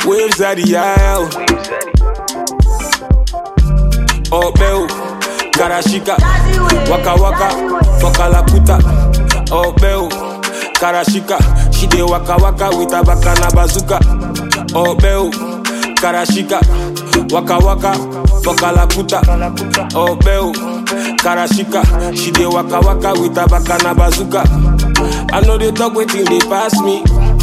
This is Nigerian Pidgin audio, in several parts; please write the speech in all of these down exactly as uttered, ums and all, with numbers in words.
Waves at the aisle. Oh, bell. Karashika. Waka waka. Foka la puta. Oh, bell. Karashika. She dey waka waka with a baka na bazooka. Oh, bell. Karashika. Waka waka. Foka la puta. Oh, bell. Karashika. She dey waka waka with a baka na bazooka. I know they talk waiting, they pass me.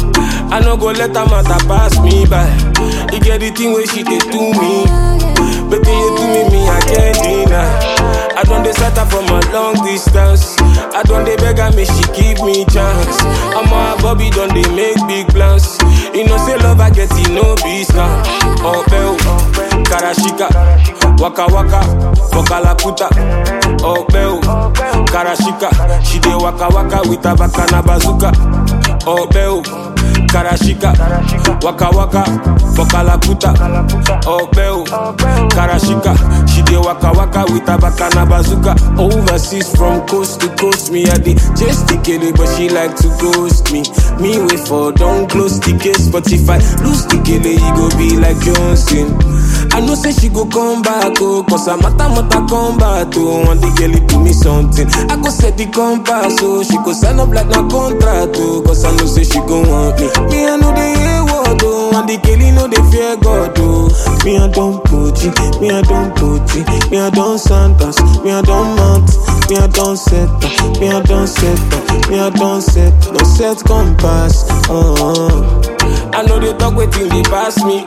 I no go let a matter pass me by. You get the thing where she take to me. But then you do me, me, I can't deny. I don't decide her from a long distance. I don't dey beg her, me, she give me chance. I'm a Bobby, don't they make big plans. You know, say love, I get it, no be scam. Oh, bell, Karashika, waka waka, waka la puta. Oh, bell, Karashika, she dey waka waka with a baka na bazooka. Oh, bell, Karashika, waka waka, waka la puta. Oh, bell, Karashika, she dey waka waka with a baka na bazooka. Overseas from coast to coast, me I dey chase the kele, but she like to ghost me. Me wait for don't close the case, but if I lose the kele, it go be like Johnson. I know say she go come back, oh, cause her mata mata come back, oh. Want the girl do me something, I go set the compass, oh. She go sign up like no contract, oh, cause I know say she go want me. Me I know they hear what, oh. And the girl know they fear God, oh. Me I don't put it, me I don't put it. Me I don't Santas, me I don't mount. Me I don't set, me I don't set, me I don't set, no set compass, oh. I know they talk waiting, they pass me.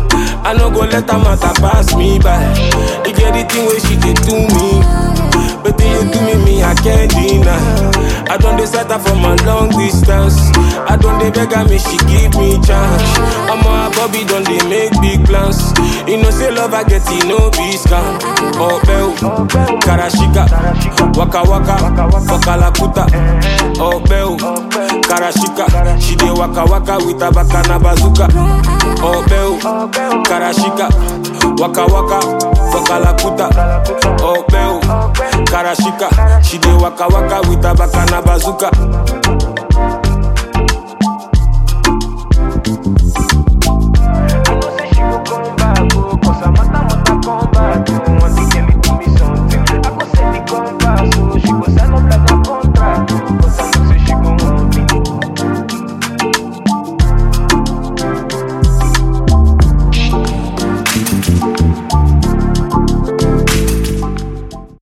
I no go let a matter pass me by. You get the thing where she did to me. But then you do me, me, I can't deny. I don't decide her from a long distance. I don't dey beg her, me, she give me chance. I'm a Bobby, don't they make big plans. You know, say love, I get it, no be scam. Oh, bell, Karashika, waka waka, foka la puta. Oh, bell, Karashika, she dey waka waka with a baka na bazooka. Oh, bell, Karashika, waka waka, foka la puta. Oh, bell, Karashika, she dey waka waka with a baka na bazooka.